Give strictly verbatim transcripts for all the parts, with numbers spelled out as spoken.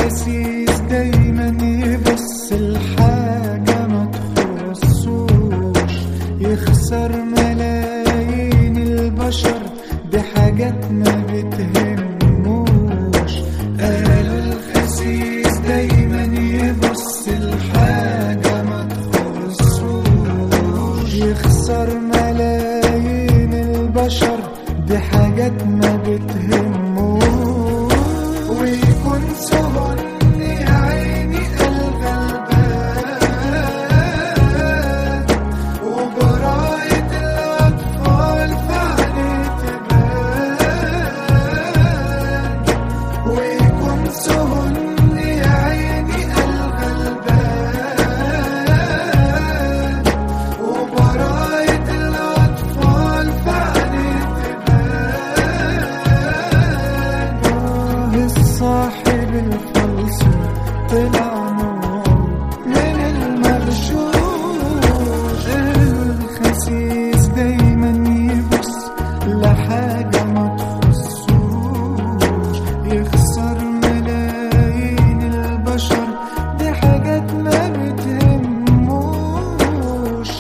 الخسيس دايما يبص الحاجة ما تخصوش، يخسر ملايين البشر بحاجات ما بتهموش. قالوا الخسيس دايما يبص الحاجة ما تخصوش، يخسر ملايين البشر بحاجات ما بتهموش. ويكون سهل يا عيني الغلبان، وبراءة الأطفال فعلي تبان. ويكون سهل يا عيني الغلبان، وبراءة الأطفال فعلي تبان. صاحب الفلسفة طلع نوع من المغشوش. الخسيس دايما يبص لحاجة ما تخصوش، يخسر ملايين البشر بحاجات ما بتهموش.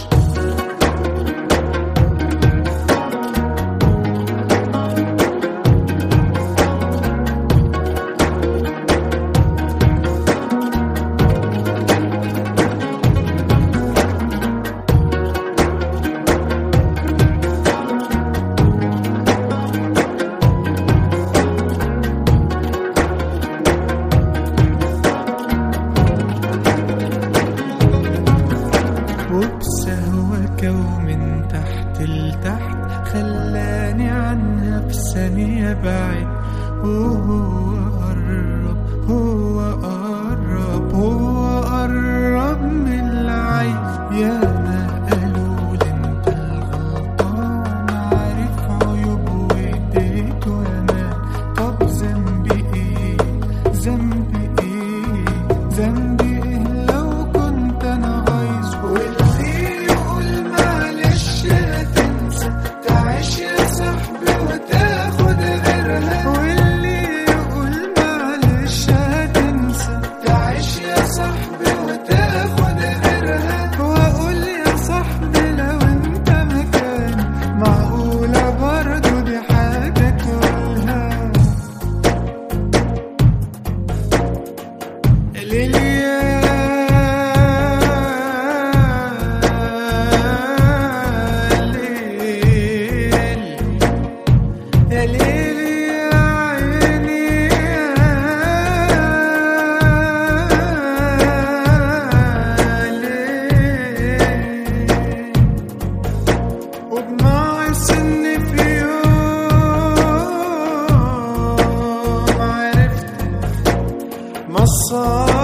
وبسهوكة ومن تحت لتحت خلاني عنها بثانية بعيد. وهو قرب هو قرب هو قرب من العين. يا ما قالوا لي انت الغلطان، عارف عيوب واديته امان. طب ذنبي ايه ذنبي ايه ذنبي ايه لو كنت انا غايظ. واللي يقول معلش هتنسى تعيش يا صاحبي وتاخد غيرها. واللي يقول معلش هتنسى تعيش يا صاحبي وتاخد غيرها. واقول يا صاحبي لو انت مكاني معقولة برضو دي حاجة تقولها. ليلي يا ليلي يا عيني يا ليل. وبناقص ان في يوم عرفت مصار